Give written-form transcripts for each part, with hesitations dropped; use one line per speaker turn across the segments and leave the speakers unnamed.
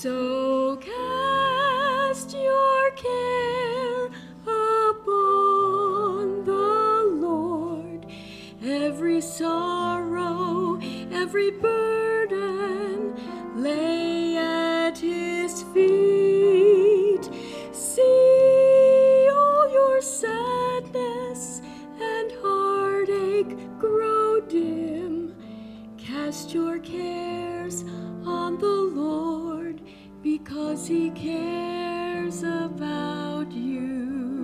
So cast your care upon the Lord, every sorrow, every burden, lay at his feet. See all your sadness and heartache grow dim. Cast your cares on the Lord, because he cares about you.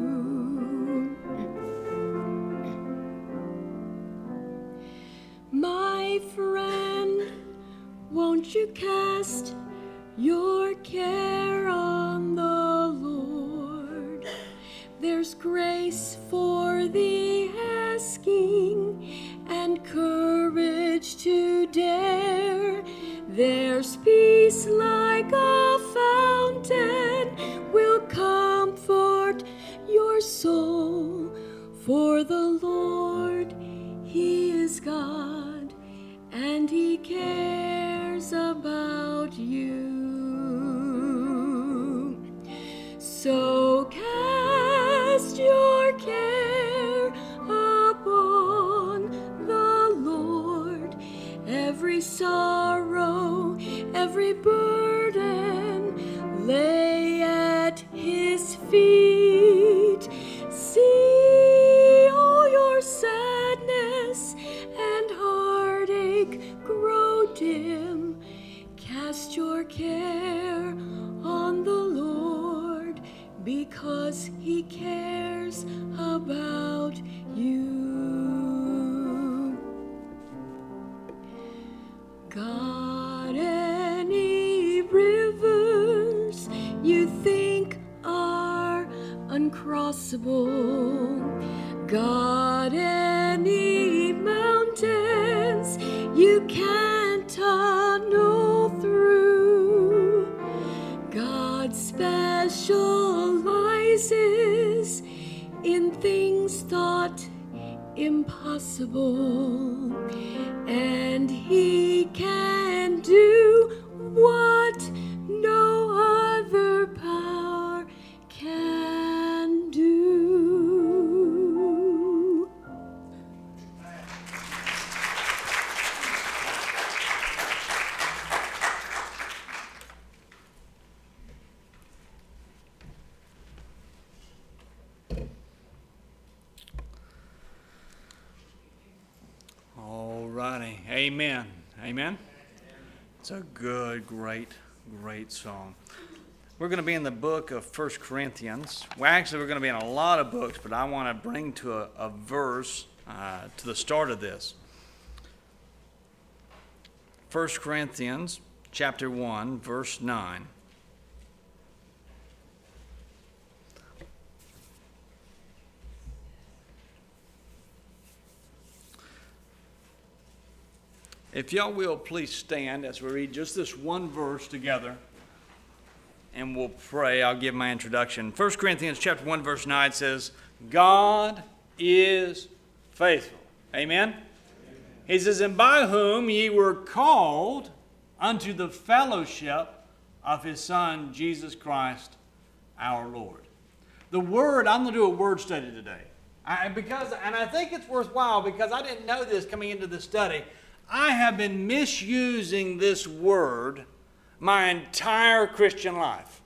My friend, won't you cast your care on the Lord? There's grace for the asking and courage to dare. There's peace like a fountain will comfort your soul. For the Lord, he is God, and he cares about you. So cast your care upon the Lord, every sorrow, every burden, lay at his feet. See all your sadness and heartache grow dim. Cast your care on the Lord, because he cares about you. God, any rivers you think are uncrossable, God, any mountains you can't tunnel through, God specializes in things thought impossible, and he can do what no other power can do.
All righty. Amen. Amen. It's a good, great song. We're going to be in the book of 1 Corinthians. Well, actually, we're going to be in a lot of books, but I want to bring to a verse to the start of this. 1 Corinthians chapter 1, verse 9. If y'all will, please stand as we read just this one verse together, and we'll pray. I'll give my introduction. 1 Corinthians chapter 1, verse 9 says, God is faithful. Amen? Amen. He says, and by whom ye were called unto the fellowship of his Son, Jesus Christ, our Lord. The word, I'm going to do a word study today. And I think it's worthwhile because I didn't know this coming into the study. I have been misusing this word my entire Christian life.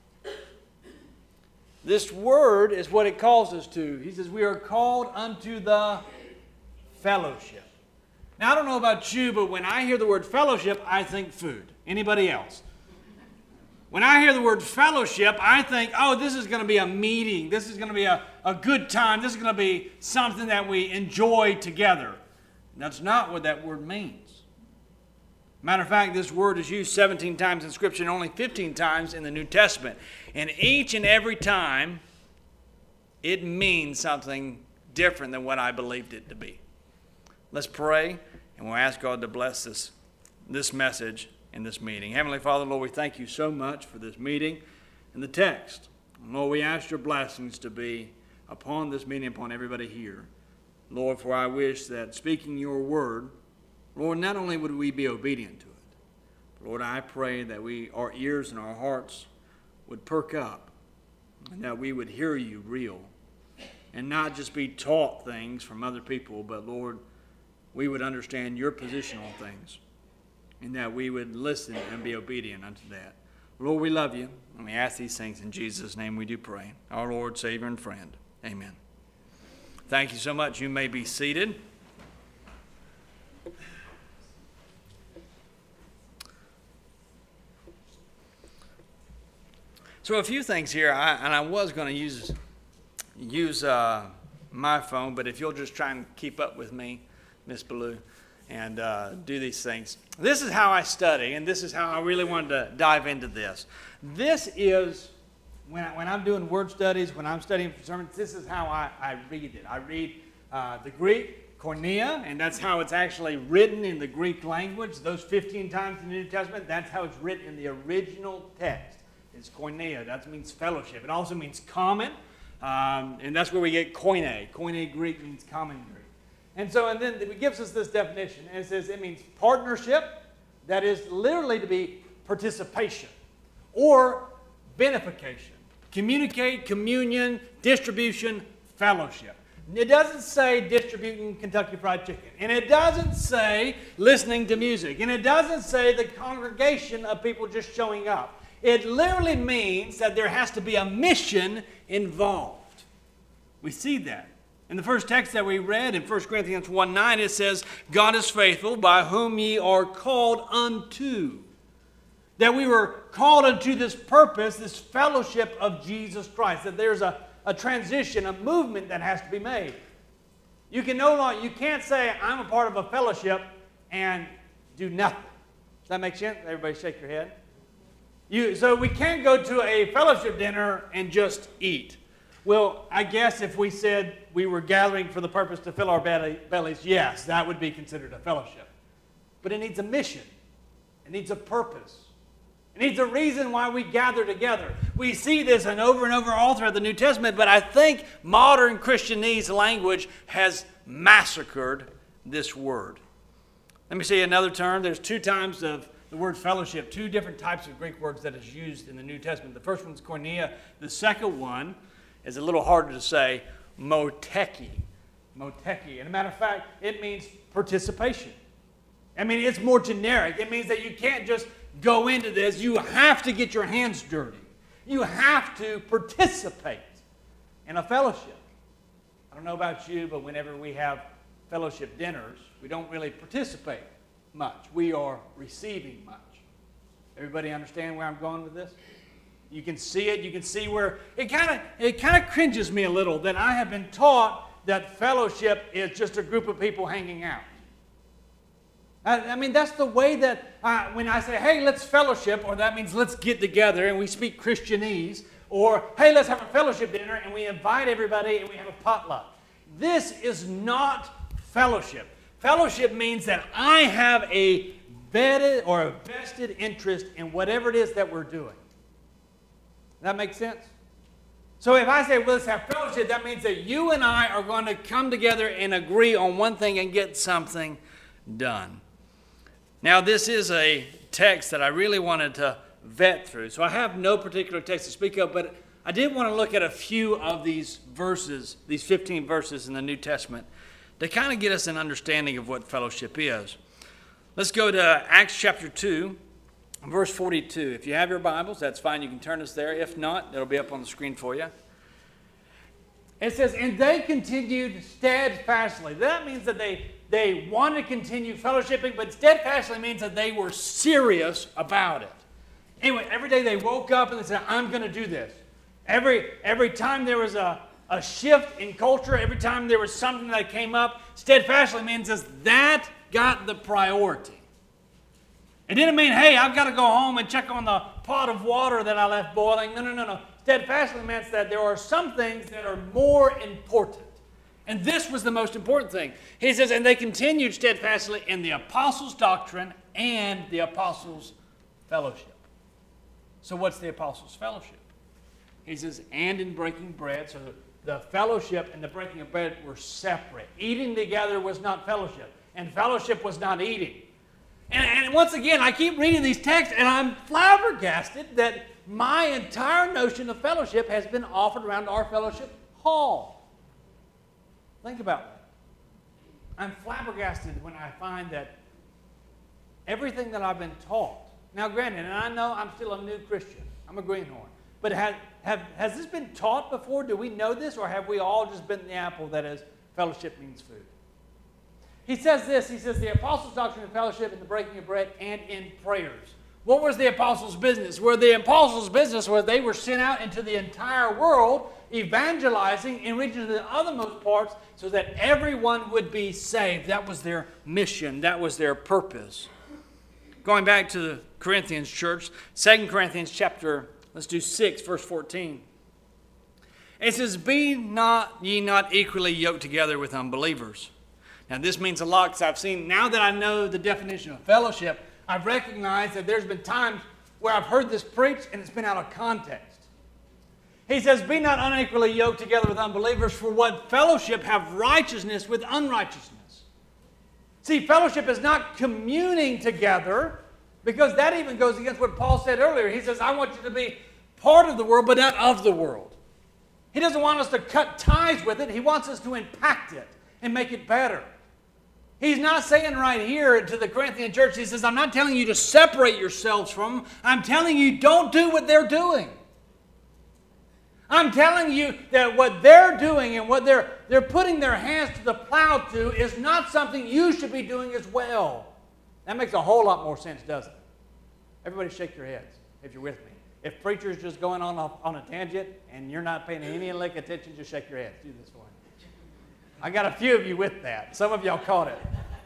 This word is what it calls us to. He says, we are called unto the fellowship. Now, I don't know about you, but when I hear the word fellowship, I think food. Anybody else? When I hear the word fellowship, I think, oh, this is going to be a meeting. This is going to be a good time. This is going to be something that we enjoy together. That's not what that word means. Matter of fact, this word is used 17 times in Scripture and only 15 times in the New Testament. And each and every time, it means something different than what I believed it to be. Let's pray, and we'll ask God to bless this message in this meeting. Heavenly Father, Lord, we thank you so much for this meeting and the text. Lord, we ask your blessings to be upon this meeting, upon everybody here. Lord, for I wish that speaking your word, Lord, not only would we be obedient to it, Lord, I pray that our ears and our hearts would perk up, and that we would hear you real, and not just be taught things from other people, but Lord, we would understand your position on things, and that we would listen and be obedient unto that. Lord, we love you, and we ask these things in Jesus' name we do pray. Our Lord, Savior, and friend. Amen. Thank you so much. You may be seated. So a few things here, and I was going to use my phone, but if you'll just try and keep up with me, Miss Ballou, and do these things. This is how I study, and this is how I really wanted to dive into this. This is, when I'm doing word studies, when I'm studying for sermons, this is how I read it. I read the Greek, koinonia, and that's how it's actually written in the Greek language. Those 15 times in the New Testament, that's how it's written in the original text. It's koinonia. That means fellowship. It also means common, and that's where we get koine. Koine Greek means common Greek. And then it gives us this definition, and it says it means partnership, that is literally to be participation, or benefication. Communicate, communion, distribution, fellowship. It doesn't say distributing Kentucky Fried Chicken, and it doesn't say listening to music, and it doesn't say the congregation of people just showing up. It literally means that there has to be a mission involved. We see that. In the first text that we read in 1 Corinthians 1:9, it says, God is faithful, by whom ye are called unto. That we were called unto this purpose, this fellowship of Jesus Christ. That there's a transition, a movement that has to be made. You can't say, I'm a part of a fellowship and do nothing. Does that make sense? Everybody shake your head. So we can't go to a fellowship dinner and just eat. Well, I guess if we said we were gathering for the purpose to fill our bellies, yes, that would be considered a fellowship. But it needs a mission. It needs a purpose. It needs a reason why we gather together. We see this and over all throughout the New Testament, but I think modern Christianese language has massacred this word. Let me see another term. There's two times of the word fellowship, two different types of Greek words that is used in the New Testament. The first one's koinonia. The second one is a little harder to say, moteki. Moteki. And a matter of fact, it means participation. I mean, it's more generic. It means that you can't just go into this. You have to get your hands dirty. You have to participate in a fellowship. I don't know about you, but whenever we have fellowship dinners, we don't really participate much. We are receiving much. Everybody understand where I'm going with this? You can see it. You can see where it kind of cringes me a little that I have been taught that fellowship is just a group of people hanging out. I mean, that's the way that when I say, hey, let's fellowship, or that means let's get together and we speak Christianese, or hey, let's have a fellowship dinner and we invite everybody and we have a potluck. This is not fellowship. Fellowship means that I have a vetted or a vested interest in whatever it is that we're doing. That makes sense? So if I say, well, let's have fellowship, that means that you and I are going to come together and agree on one thing and get something done. Now, this is a text that I really wanted to vet through. So I have no particular text to speak of, but I did want to look at a few of these verses, these 15 verses in the New Testament, to kind of get us an understanding of what fellowship is. Let's go to Acts chapter 2. Verse 42. If you have your Bibles, that's fine. You can turn us there. If not, it'll be up on the screen for you. It says, and they continued steadfastly. That means that they want to continue fellowshipping, but steadfastly means that they were serious about it. Anyway, every day they woke up and they said, I'm going to do this. Every time there was a shift in culture, every time there was something that came up, steadfastly means that got the priority. It didn't mean, hey, I've got to go home and check on the pot of water that I left boiling. No. Steadfastly means that there are some things that are more important. And this was the most important thing. He says, and they continued steadfastly in the apostles' doctrine and the apostles' fellowship. So what's the apostles' fellowship? He says, and in breaking bread. So the fellowship and the breaking of bread were separate. Eating together was not fellowship, and fellowship was not eating. And once again, I keep reading these texts, and I'm flabbergasted that my entire notion of fellowship has been offered around our fellowship hall. Think about that. I'm flabbergasted when I find that everything that I've been taught. Now, granted, and I know I'm still a new Christian. I'm a greenhorn. But has this been taught before? Do we know this, or have we all just bitten the apple that is fellowship means food? He says this. He says, the apostles' doctrine of fellowship in the breaking of bread and in prayers. What was the apostles' business? Well, the apostles' business was they were sent out into the entire world, evangelizing and reaching to the othermost parts so that everyone would be saved. That was their mission. That was their purpose. Going back to the Corinthians church, 2 Corinthians chapter, let's do 6, verse 14. It says, be not ye not equally yoked together with unbelievers. Now this means a lot because I've seen, now that I know the definition of fellowship, I've recognized that there's been times where I've heard this preached and it's been out of context. He says, be not unequally yoked together with unbelievers, for what fellowship have righteousness with unrighteousness. See, fellowship is not communing together, because that even goes against what Paul said earlier. He says, I want you to be part of the world, but not of the world. He doesn't want us to cut ties with it. He wants us to impact it and make it better. He's not saying right here to the Corinthian church, he says, I'm not telling you to separate yourselves from them. I'm telling you, don't do what they're doing. I'm telling you that what they're doing and what they're putting their hands to the plow to is not something you should be doing as well. That makes a whole lot more sense, doesn't it? Everybody shake your heads if you're with me. If preacher's just going on a tangent and you're not paying any lick attention, just shake your heads. Do this for me. I got a few of you with that. Some of y'all caught it.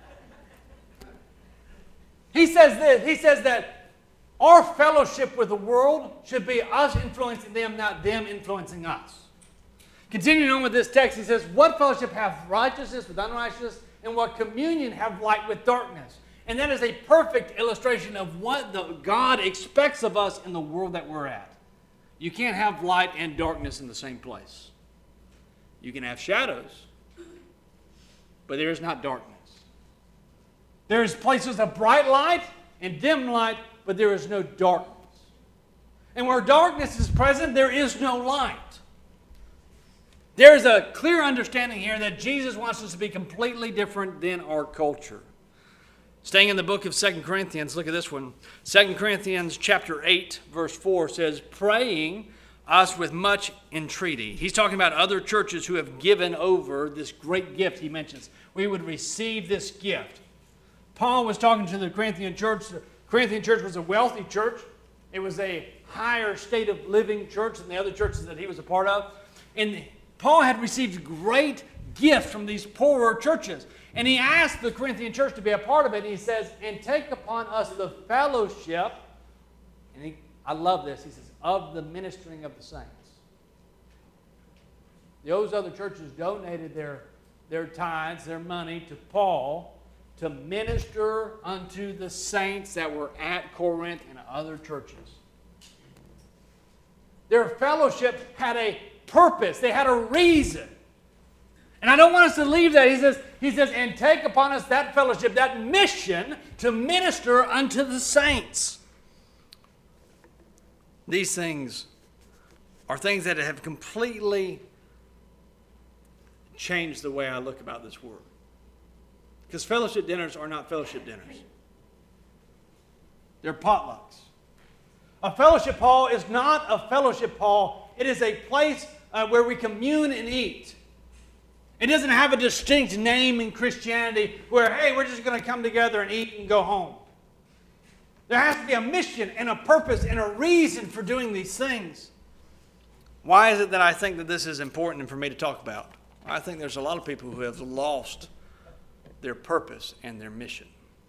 He says this. He says that our fellowship with the world should be us influencing them, not them influencing us. Continuing on with this text, he says, what fellowship hath righteousness with unrighteousness, and what communion have light with darkness? And that is a perfect illustration of what God expects of us in the world that we're at. You can't have light and darkness in the same place. You can have shadows, but there is not darkness. There's places of bright light and dim light, but there is no darkness. And where darkness is present, there is no light. There's a clear understanding here that Jesus wants us to be completely different than our culture. Staying in the book of 2 Corinthians, look at this one. 2 Corinthians chapter 8, verse 4 says, praying us with much entreaty. He's talking about other churches who have given over this great gift he mentions. We would receive this gift. Paul was talking to the Corinthian church. The Corinthian church was a wealthy church. It was a higher state of living church than the other churches that he was a part of. And Paul had received great gifts from these poorer churches. And he asked the Corinthian church to be a part of it. And he says, and take upon us the fellowship. And I love this. He says, of the ministering of the saints. Those other churches donated their tithes, their money to Paul to minister unto the saints that were at Corinth and other churches. Their fellowship had a purpose. They had a reason. And I don't want us to leave that. He says, and take upon us that fellowship, that mission to minister unto the saints. These things are things that have completely changed the way I look about this world. Because fellowship dinners are not fellowship dinners. They're potlucks. A fellowship hall is not a fellowship hall. It is a place where we commune and eat. It doesn't have a distinct name in Christianity where, hey, we're just going to come together and eat and go home. There has to be a mission and a purpose and a reason for doing these things. Why is it that I think that this is important for me to talk about? I think there's a lot of people who have lost their purpose and their mission.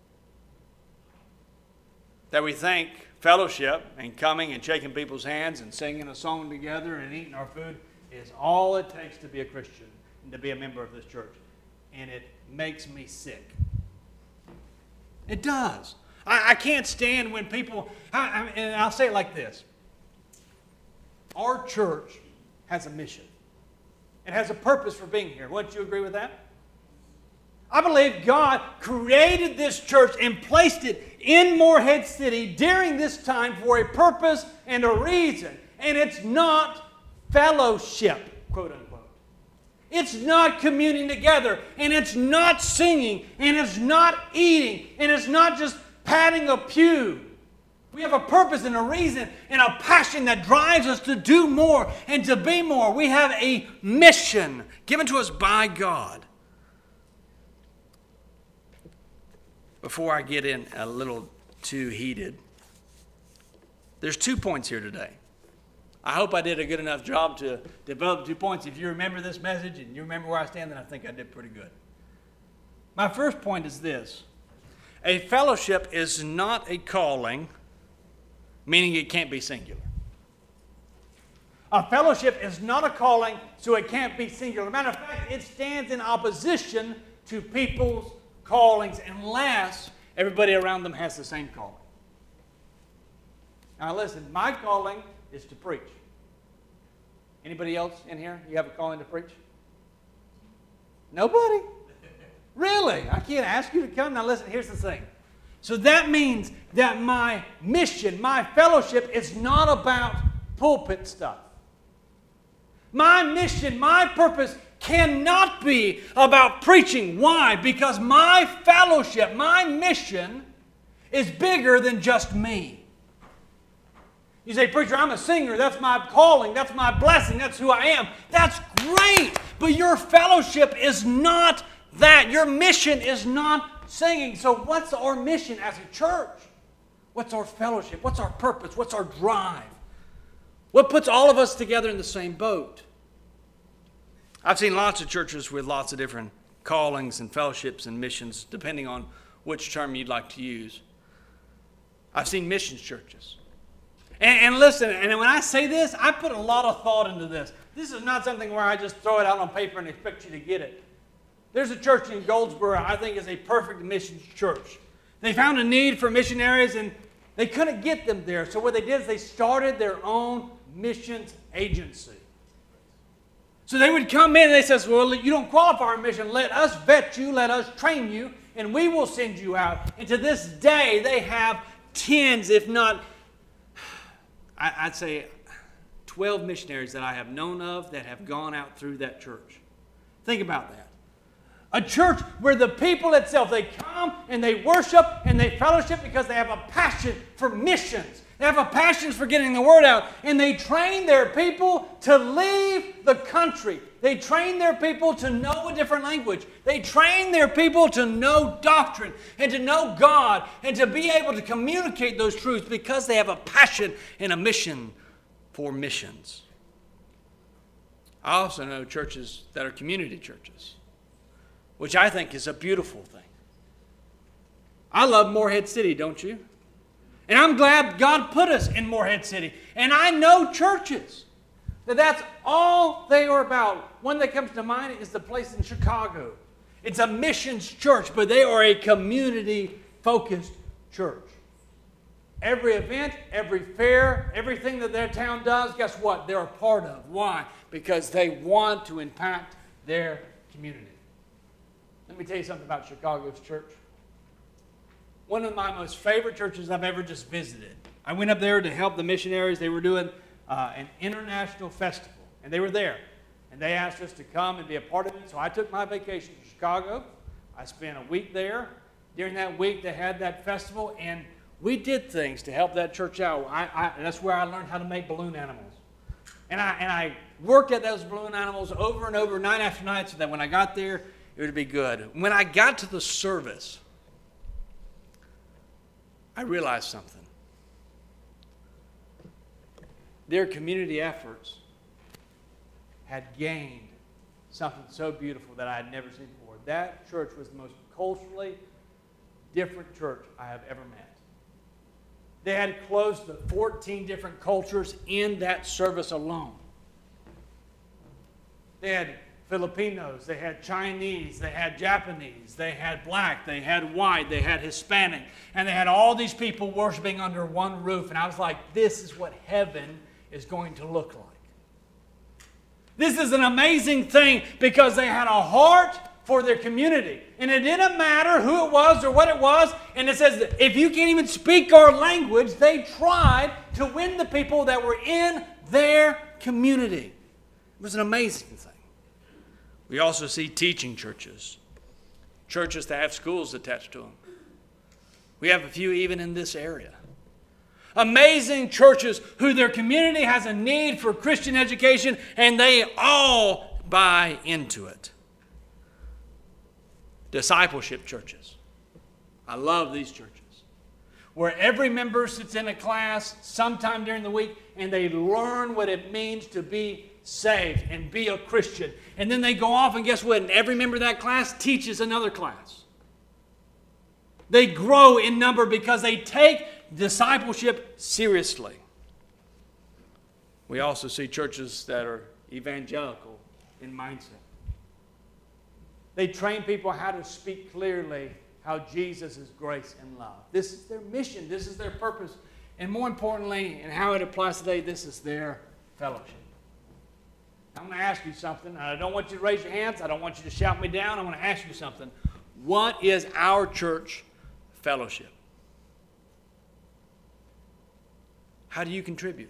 That we think fellowship and coming and shaking people's hands and singing a song together and eating our food is all it takes to be a Christian and to be a member of this church. And it makes me sick. It does. I can't stand when people, and I'll say it like this. Our church has a mission. It has a purpose for being here. Wouldn't you agree with that? I believe God created this church and placed it in Morehead City during this time for a purpose and a reason. And it's not fellowship, quote unquote. It's not communing together, and it's not singing, and it's not eating, and it's not just patting a pew. We have a purpose and a reason and a passion that drives us to do more and to be more. We have a mission given to us by God. Before I get in a little too heated, there's 2 points here today. I hope I did a good enough job to develop 2 points. If you remember this message and you remember where I stand, then I think I did pretty good. My first point is this. A fellowship is not a calling, meaning it can't be singular. A fellowship is not a calling, so it can't be singular. Matter of fact, it stands in opposition to people's callings unless everybody around them has the same calling. Now listen, my calling is to preach. Anybody else in here, you have a calling to preach? Nobody? Really? I can't ask you to come. Now listen, here's the thing. So that means that my mission, my fellowship is not about pulpit stuff. My mission, my purpose cannot be about preaching. Why? Because my fellowship, my mission is bigger than just me. You say, preacher, I'm a singer. That's my calling. That's my blessing. That's who I am. That's great. But your fellowship is not that. Your mission is not singing. So what's our mission as a church? What's our fellowship? What's our purpose? What's our drive? What puts all of us together in the same boat? I've seen lots of churches with lots of different callings and fellowships and missions, depending on which term you'd like to use. I've seen missions churches. And listen, and when I say this, I put a lot of thought into this. This is not something where I just throw it out on paper and expect you to get it. There's a church in Goldsboro I think is a perfect missions church. They found a need for missionaries and they couldn't get them there. So what they did is they started their own missions agency. So they would come in and they said, well, you don't qualify for our mission. Let us vet you, let us train you, and we will send you out. And to this day, they have tens, if not, I'd say 12 missionaries that I have known of that have gone out through that church. Think about that. A church where the people itself, they come and they worship and they fellowship because they have a passion for missions. They have a passion for getting the word out. And they train their people to leave the country. They train their people to know a different language. They train their people to know doctrine and to know God and to be able to communicate those truths because they have a passion and a mission for missions. I also know churches that are community churches, which I think is a beautiful thing. I love Morehead City, don't you? And I'm glad God put us in Morehead City. And I know churches that's all they are about. One that comes to mind is the place in Chicago. It's a missions church, but they are a community-focused church. Every event, every fair, everything that their town does, guess what? They're a part of. Why? Because they want to impact their community. Let me tell you something about Chicago's church. One of my most favorite churches I've ever just visited. I went up there to help the missionaries. They were doing an international festival, and they were there. And they asked us to come and be a part of it. So I took my vacation to Chicago. I spent a week there. During that week, they had that festival, and we did things to help that church out. That's where I learned how to make balloon animals. And I worked at those balloon animals over and over, night after night, so that when I got there, it would be good. When I got to the service, I realized something. Their community efforts had gained something so beautiful that I had never seen before. That church was the most culturally different church I have ever met. They had close to 14 different cultures in that service alone. They had Filipinos, they had Chinese, they had Japanese, they had black, they had white, they had Hispanic, and they had all these people worshiping under one roof. And I was like, this is what heaven is going to look like. This is an amazing thing because they had a heart for their community. And it didn't matter who it was or what it was. And it says that if you can't even speak our language, they tried to win the people that were in their community. It was an amazing thing. We also see teaching churches. Churches that have schools attached to them. We have a few even in this area. Amazing churches who their community has a need for Christian education and they all buy into it. Discipleship churches. I love these churches. Where every member sits in a class sometime during the week and they learn what it means to be saved and be a Christian. And then they go off and guess what? And every member of that class teaches another class. They grow in number because they take discipleship seriously. We also see churches that are evangelical in mindset. They train people how to speak clearly how Jesus is grace and love. This is their mission. This is their purpose. And more importantly, and how it applies today, this is their fellowship. I'm going to ask you something. I don't want you to raise your hands. I don't want you to shout me down. I want to ask you something. What is our church fellowship? How do you contribute?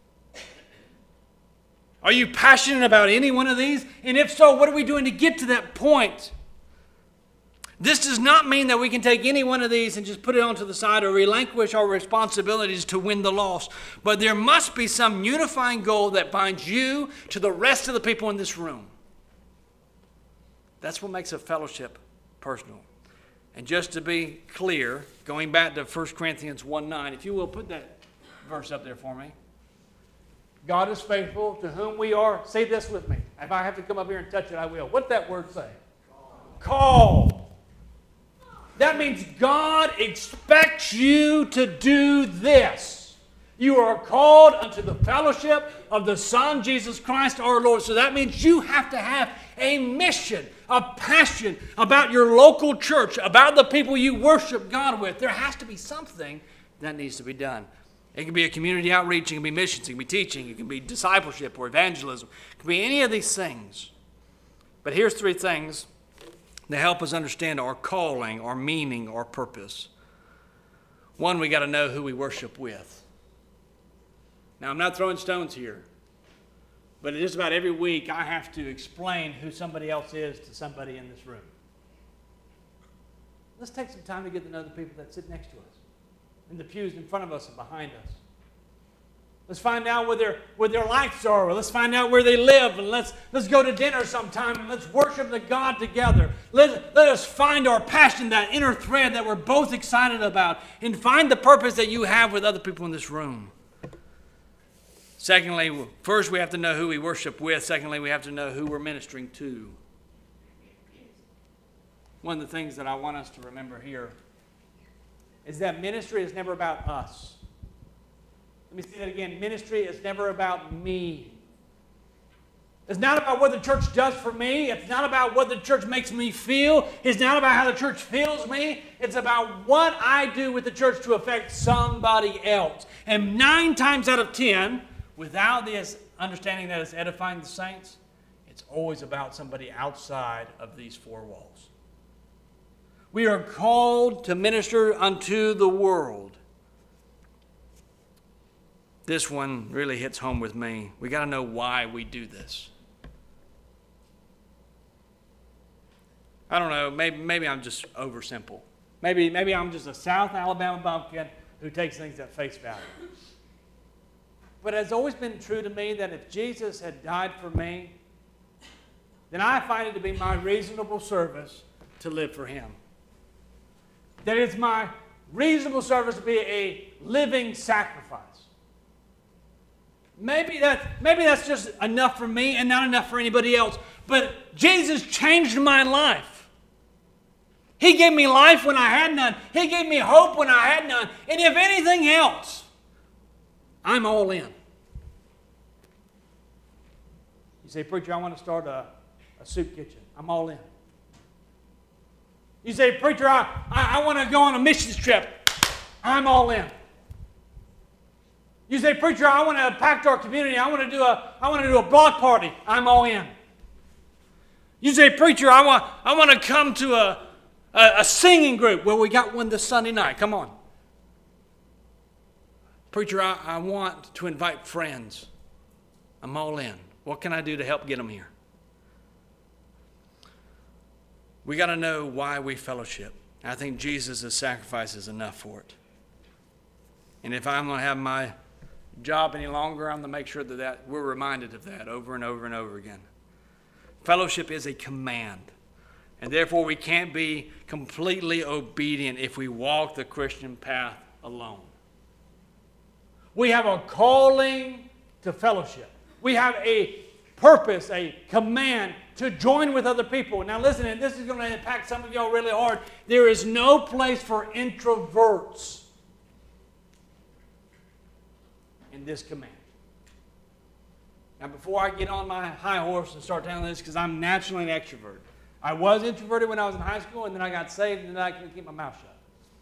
Are you passionate about any one of these? And if so, what are we doing to get to that point? This does not mean that we can take any one of these and just put it onto the side or relinquish our responsibilities to win the lost. But there must be some unifying goal that binds you to the rest of the people in this room. That's what makes a fellowship personal. And just to be clear, going back to 1 Corinthians 1:9, if you will, put that verse up there for me. God is faithful, to whom we are, say this with me. If I have to come up here and touch it, I will. What's that word say? Called. That means God expects you to do this. You are called unto the fellowship of the Son, Jesus Christ our Lord. So that means you have to have a mission, a passion about your local church, about the people you worship God with. There has to be something that needs to be done. It can be a community outreach, it can be missions, it can be teaching, it can be discipleship or evangelism. It can be any of these things. But here's three things that help us understand our calling, our meaning, our purpose. One, we got to know who we worship with. Now, I'm not throwing stones here, but just about every week I have to explain who somebody else is to somebody in this room. Let's take some time to get to know the people that sit next to us, in the pews in front of us and behind us. Let's find out where their lives are. Let's find out where they live. And let's go to dinner sometime and let's worship the God together. Let us find our passion, that inner thread that we're both excited about, and find the purpose that you have with other people in this room. Secondly, first we have to know who we worship with. Secondly, we have to know who we're ministering to. One of the things that I want us to remember here is that ministry is never about us. Let me say that again. Ministry is never about me. It's not about what the church does for me. It's not about what the church makes me feel. It's not about how the church feels me. It's about what I do with the church to affect somebody else. And 9 times out of 10, without this understanding that it's edifying the saints, it's always about somebody outside of these 4 walls. We are called to minister unto the world. This one really hits home with me. We got to know why we do this. I don't know. Maybe I'm just oversimple. Maybe I'm just a South Alabama bumpkin who takes things at face value. But it's always been true to me that if Jesus had died for me, then I find it to be my reasonable service to live for Him. That it's my reasonable service to be a living sacrifice. Maybe that's just enough for me and not enough for anybody else. But Jesus changed my life. He gave me life when I had none. He gave me hope when I had none. And if anything else, I'm all in. You say, preacher, I want to start a soup kitchen. I'm all in. You say, preacher, I want to go on a missions trip. I'm all in. You say, preacher, I want to impact our community. I want to do a block party. I'm all in. You say, preacher, I want to come to a singing group. Well, we got one this Sunday night. Come on. Preacher, I want to invite friends. I'm all in. What can I do to help get them here? We got to know why we fellowship. I think Jesus' sacrifice is enough for it. And if I'm going to have my job any longer, I'm going to make sure that we're reminded of that over and over and over again. Fellowship is a command. And therefore, we can't be completely obedient if we walk the Christian path alone. We have a calling to fellowship. We have a purpose, a command to join with other people. Now listen, and this is going to impact some of y'all really hard. There is no place for introverts in this command. Now before I get on my high horse and start telling this, because I'm naturally an extrovert. I was introverted when I was in high school, and then I got saved, and then I couldn't keep my mouth shut.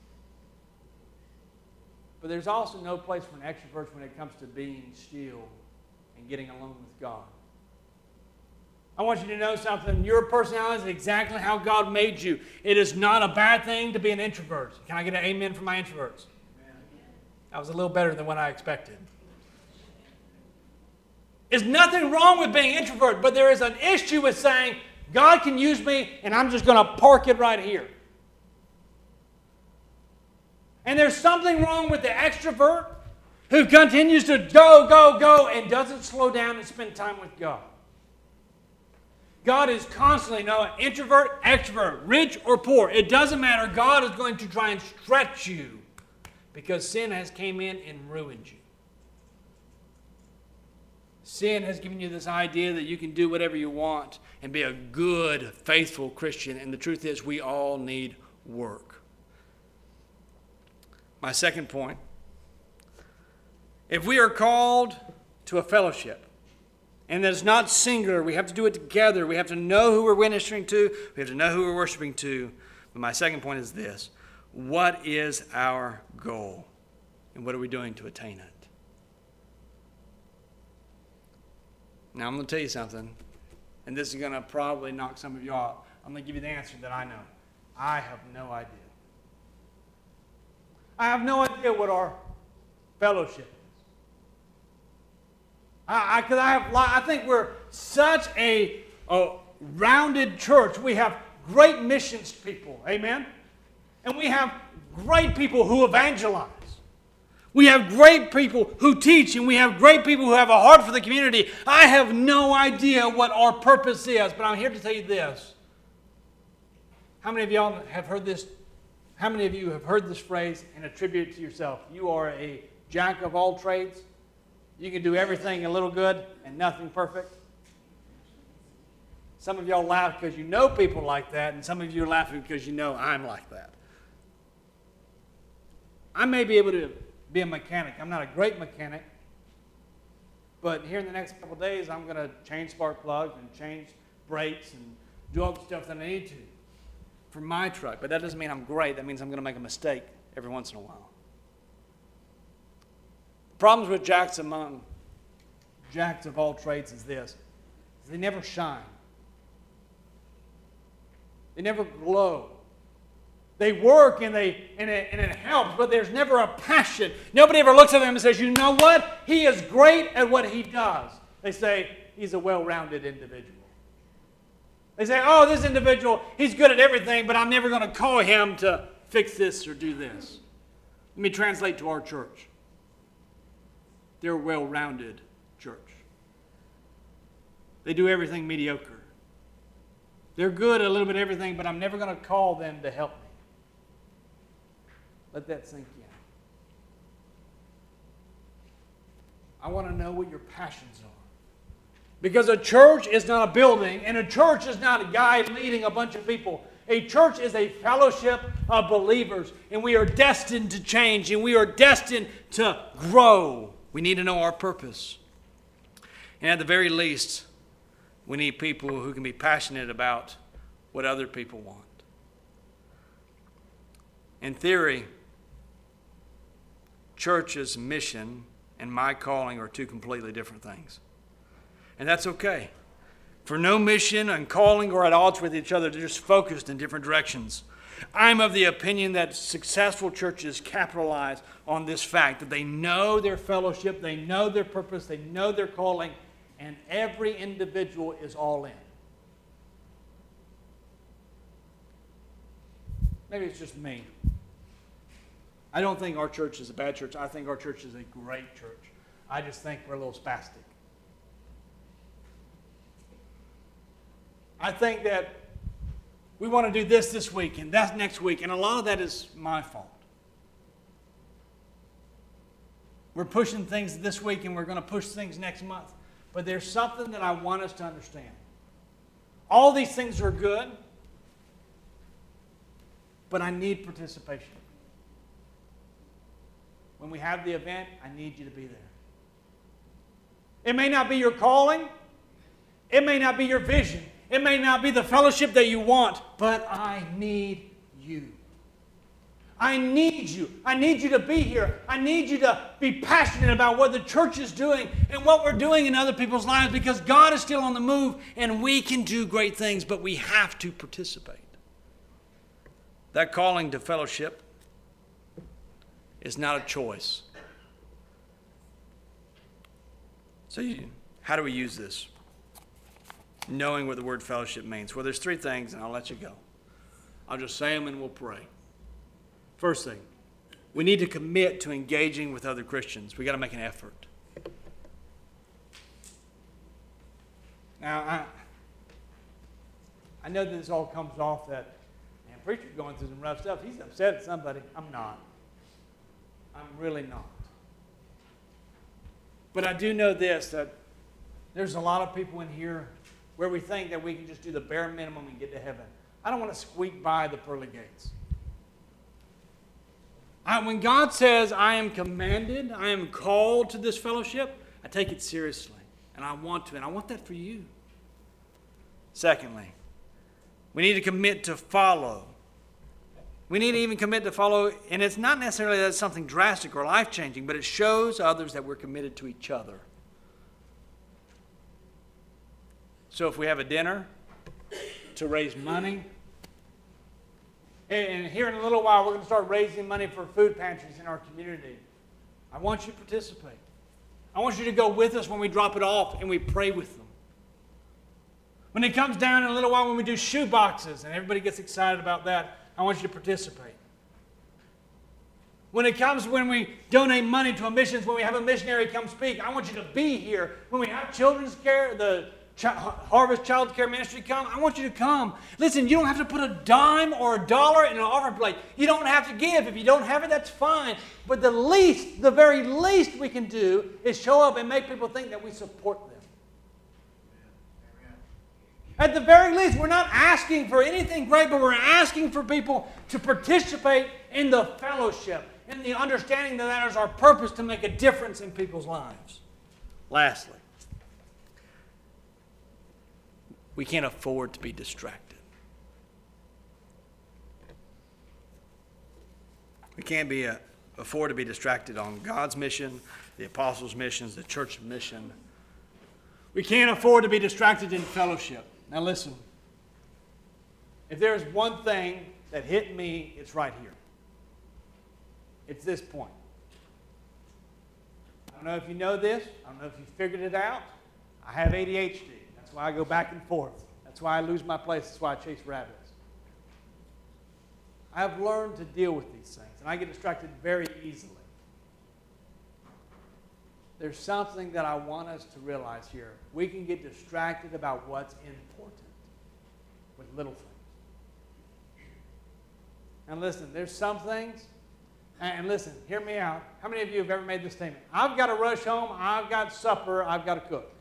But there's also no place for an extrovert when it comes to being still and getting alone with God. I want you to know something. Your personality is exactly how God made you. It is not a bad thing to be an introvert. Can I get an amen from my introverts? Amen. That was a little better than what I expected. There's nothing wrong with being an introvert, but there is an issue with saying, God can use me, and I'm just going to park it right here. And there's something wrong with the extrovert who continues to go, and doesn't slow down and spend time with God. God is constantly, introvert, extrovert, rich or poor. It doesn't matter. God is going to try and stretch you because sin has came in and ruined you. Sin has given you this idea that you can do whatever you want and be a good, faithful Christian. And the truth is, we all need work. My second point, if we are called to a fellowship, and it's not singular, we have to do it together. We have to know who we're ministering to. We have to know who we're worshiping to. But my second point is this. What is our goal? And what are we doing to attain it? Now, I'm going to tell you something. And this is going to probably knock some of you off. I'm going to give you the answer that I know. I have no idea. I have no idea what our fellowship is. I think we're such a rounded church. We have great missions people, amen? And we have great people who evangelize. We have great people who teach, and we have great people who have a heart for the community. I have no idea what our purpose is, but I'm here to tell you this. How many of y'all have heard this? How many of you have heard this phrase and attribute it to yourself? You are a jack of all trades. You can do everything a little good and nothing perfect. Some of y'all laugh because you know people like that, and some of you are laughing because you know I'm like that. I may be able to be a mechanic. I'm not a great mechanic, but here in the next couple of days, I'm going to change spark plugs and change brakes and do all the stuff that I need to for my truck. But that doesn't mean I'm great. That means I'm going to make a mistake every once in a while. Problems with jacks among jacks of all trades is this. They never shine. They never glow. They work and it helps, but there's never a passion. Nobody ever looks at them and says, you know what? He is great at what he does. They say, he's a well-rounded individual. They say, oh, this individual, he's good at everything, but I'm never going to call him to fix this or do this. Let me translate to our church. They're a well-rounded church. They do everything mediocre. They're good at a little bit of everything, but I'm never going to call them to help me. Let that sink in. I want to know what your passions are. Because a church is not a building, and a church is not a guy leading a bunch of people. A church is a fellowship of believers, and we are destined to change, and we are destined to grow. We need to know our purpose. And at the very least, we need people who can be passionate about what other people want. In theory, church's mission and my calling are two completely different things. And that's okay. For no mission and calling are at odds with each other. They're just focused in different directions. I'm of the opinion that successful churches capitalize on this fact, that they know their fellowship, they know their purpose, they know their calling, and every individual is all in. Maybe it's just me. I don't think our church is a bad church. I think our church is a great church. I just think we're a little spastic. I think that we want to do this week and that's next week, and a lot of that is my fault. We're pushing things this week and we're going to push things next month. But there's something that I want us to understand. All these things are good, but I need participation. When we have the event, I need you to be there. It may not be your calling. It may not be your vision. It may not be the fellowship that you want, but I need you. I need you. I need you to be here. I need you to be passionate about what the church is doing and what we're doing in other people's lives, because God is still on the move and we can do great things, but we have to participate. That calling to fellowship is not a choice. So how do we use this? Knowing what the word fellowship means. Well, there's three things, and I'll let you go. I'll just say them and we'll pray. First thing, we need to commit to engaging with other Christians. We've got to make an effort. Now, I know that this all comes off that, man, preacher's going through some rough stuff. He's upset at somebody. I'm not. I'm really not. But I do know this, that there's a lot of people in here where we think that we can just do the bare minimum and get to heaven. I don't want to squeak by the pearly gates. When God says I am commanded, I am called to this fellowship, I take it seriously. And I want to, and I want that for you. Secondly, we need to commit to follow. We need to even commit to follow, and it's not necessarily that it's something drastic or life-changing, but it shows others that we're committed to each other. So if we have a dinner to raise money, and here in a little while we're going to start raising money for food pantries in our community, I want you to participate. I want you to go with us when we drop it off and we pray with them. When it comes down in a little while when we do shoe boxes and everybody gets excited about that, I want you to participate. When it comes when we donate money to a missions, when we have a missionary come speak, I want you to be here. When we have children's care, the Harvest Child Care Ministry come, I want you to come. Listen, you don't have to put a dime or a dollar in an offering plate. You don't have to give. If you don't have it, that's fine. But the very least we can do is show up and make people think that we support them. At the very least, we're not asking for anything great, but we're asking for people to participate in the fellowship, in the understanding that that is our purpose, to make a difference in people's lives. Lastly, we can't afford to be distracted. We can't afford to be distracted on God's mission, the apostles' missions, the church mission. We can't afford to be distracted in fellowship. Now listen, if there's one thing that hit me, it's right here. It's this point. I don't know if you know this. I don't know if you figured it out. I have ADHD. That's why I go back and forth. That's why I lose my place. That's why I chase rabbits. I have learned to deal with these things, and I get distracted very easily. There's something that I want us to realize here. We can get distracted about what's important with little things. And listen, there's some things, and listen, hear me out. How many of you have ever made this statement? I've got to rush home, I've got supper, I've got to cook.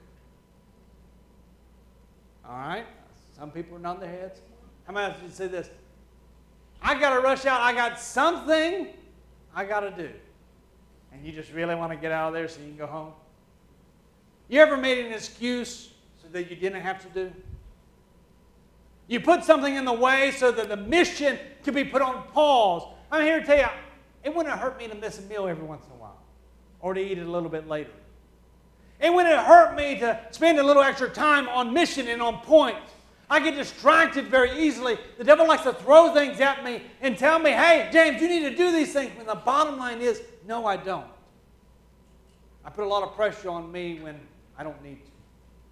All right? Some people are nodding their heads. How many of you say this? I got to rush out, I got something I got to do. And you just really want to get out of there so you can go home? You ever made an excuse so that you didn't have to do? You put something in the way so that the mission could be put on pause. I'm here to tell you, it wouldn't hurt me to miss a meal every once in a while or to eat it a little bit later. And when it hurt me to spend a little extra time on mission and on point, I get distracted very easily. The devil likes to throw things at me and tell me, hey, James, you need to do these things. When the bottom line is, no, I don't. I put a lot of pressure on me when I don't need to.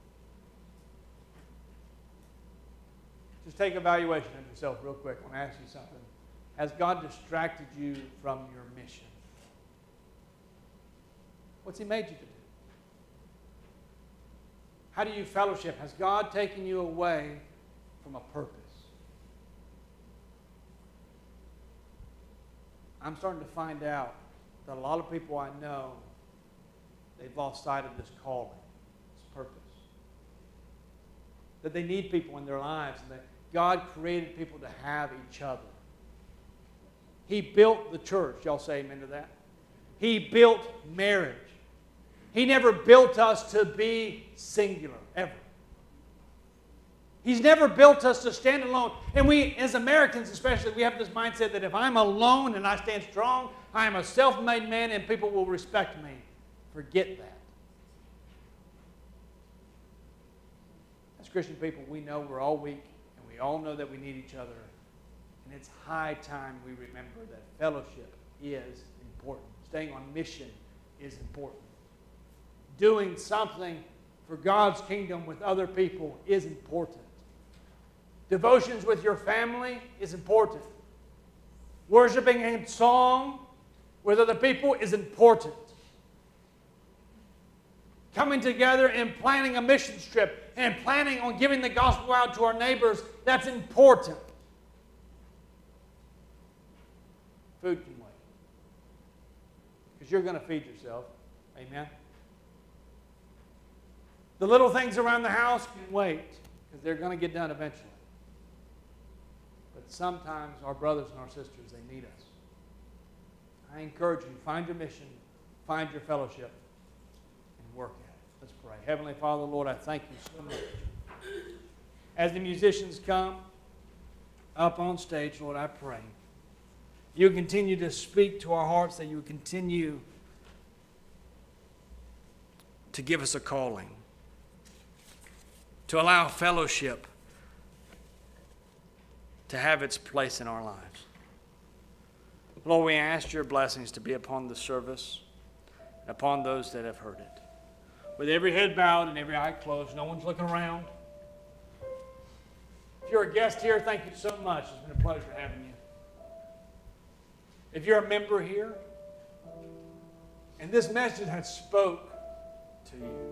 Just take evaluation of yourself real quick. I want to ask you something. Has God distracted you from your mission? What's He made you to do? How do you fellowship? Has God taken you away from a purpose? I'm starting to find out that a lot of people I know, they've lost sight of this calling, this purpose. That they need people in their lives, and that God created people to have each other. He built the church. Y'all say amen to that? He built marriage. He never built us to be singular, ever. He's never built us to stand alone. And we, as Americans especially, we have this mindset that if I'm alone and I stand strong, I am a self-made man and people will respect me. Forget that. As Christian people, we know we're all weak, and we all know that we need each other. And it's high time we remember that fellowship is important. Staying on mission is important. Doing something for God's kingdom with other people is important. Devotions with your family is important. Worshiping in song with other people is important. Coming together and planning a mission trip and planning on giving the gospel out to our neighbors, that's important. Food can wait. Because you're going to feed yourself. Amen? The little things around the house can wait because they're going to get done eventually. But sometimes our brothers and our sisters, they need us. I encourage you, find your mission, find your fellowship, and work at it. Let's pray. Heavenly Father, Lord, I thank you so much. As the musicians come up on stage, Lord, I pray you continue to speak to our hearts, that you continue to give us a calling, to allow fellowship to have its place in our lives. Lord, we ask your blessings to be upon the service and upon those that have heard it. With every head bowed and every eye closed, no one's looking around. If you're a guest here, thank you so much. It's been a pleasure having you. If you're a member here, and this message has spoke to you,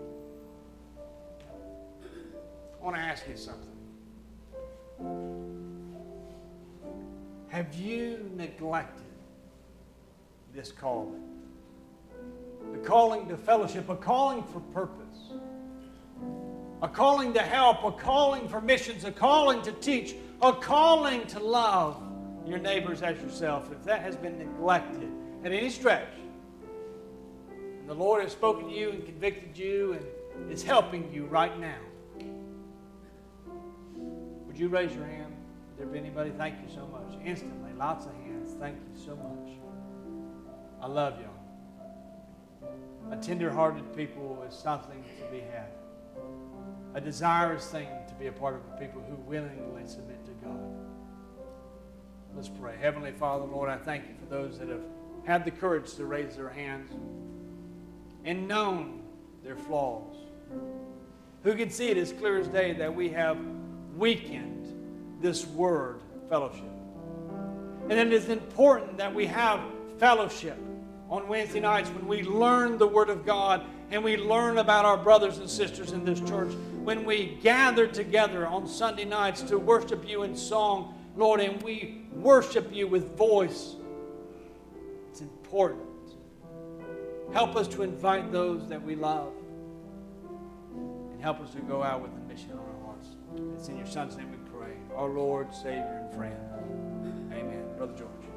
I want to ask you something. Have you neglected this calling? The calling to fellowship, a calling for purpose, a calling to help, a calling for missions, a calling to teach, a calling to love your neighbors as yourself. If that has been neglected at any stretch, and the Lord has spoken to you and convicted you and is helping you right now, would you raise your hand? Would there be anybody? Thank you so much. Instantly, lots of hands. Thank you so much. I love y'all. A tender-hearted people is something to be had. A desirous thing to be a part of the people who willingly submit to God. Let's pray. Heavenly Father, Lord, I thank you for those that have had the courage to raise their hands and known their flaws. Who can see it as clear as day that we have weakened this word, fellowship. And it is important that we have fellowship on Wednesday nights when we learn the Word of God and we learn about our brothers and sisters in this church. When we gather together on Sunday nights to worship you in song, Lord, and we worship you with voice. It's important. Help us to invite those that we love and help us to go out with a mission on our hearts. It's in your Son's name we pray, our Lord, Savior, and friend. Amen. Brother George.